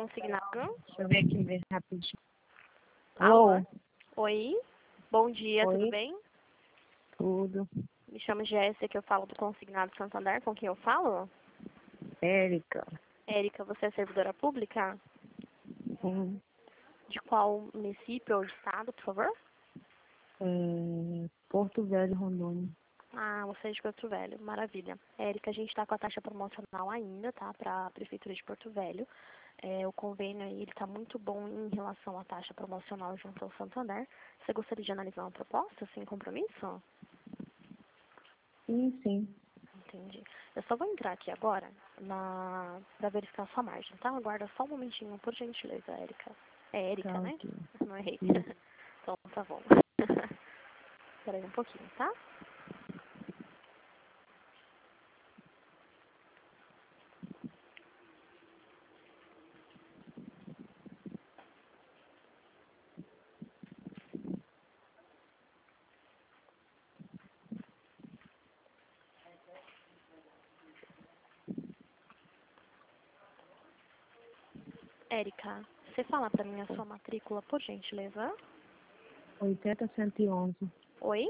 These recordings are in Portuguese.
consignado. Deixa eu ver aqui ver rapidinho. Alô? Alô? Oi. Bom dia, tudo Oi? bem? Tudo. Me chamo Jéssica, eu falo do Consignado Santander. Com quem eu falo? Érica. Érica, você é servidora pública? Sim. De qual município ou estado, por favor? Porto Velho, Rondônia. Ah, você é de Porto Velho, maravilha. Érica, a gente está com a taxa promocional ainda, tá? Para a Prefeitura de Porto Velho. O convênio aí, ele está muito bom em relação à taxa promocional junto ao Santander. Você gostaria de analisar uma proposta sem compromisso? Sim, sim. Entendi. Eu só vou entrar aqui agora para verificar sua margem, tá? Aguarda só um momentinho, por gentileza, Érica. É Érica, Tá né? ok. Não errei. Isso. Então, tá bom. Espera aí um pouquinho, tá? Érica, você fala pra mim a sua matrícula, por gentileza? 80-111. Oi?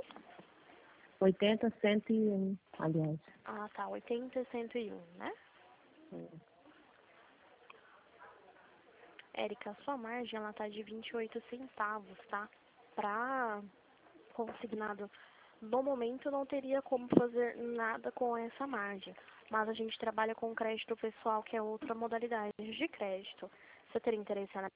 80-101, aliás. Ah, tá. 80 e 101, né? Érica, a sua margem, ela tá de 28 centavos, tá? Pra consignado, no momento não teria como fazer nada com essa margem. Mas a gente trabalha com crédito pessoal, que é outra modalidade de crédito. Você teria interesse na...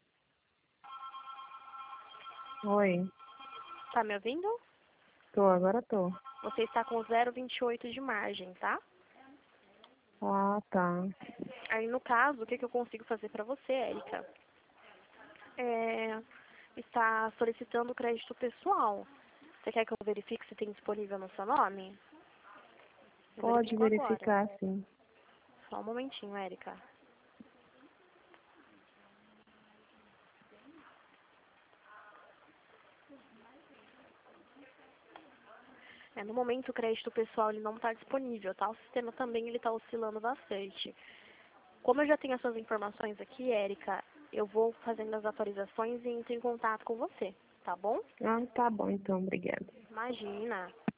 Oi. Tá me ouvindo? Agora tô. Você está com 0,28 de margem, tá? Ah, tá. Aí, no caso, o que eu consigo fazer pra você, Érica? Está solicitando crédito pessoal. Você quer que eu verifique se tem disponível no seu nome? Eu Pode verifico agora. verificar, sim. Só um momentinho, Érica. No momento o crédito pessoal ele não está disponível, tá? O sistema também ele está oscilando bastante. Como eu já tenho as suas informações aqui, Érica, eu vou fazendo as atualizações e entro em contato com você, tá bom? Ah, tá bom então, obrigada. Imagina.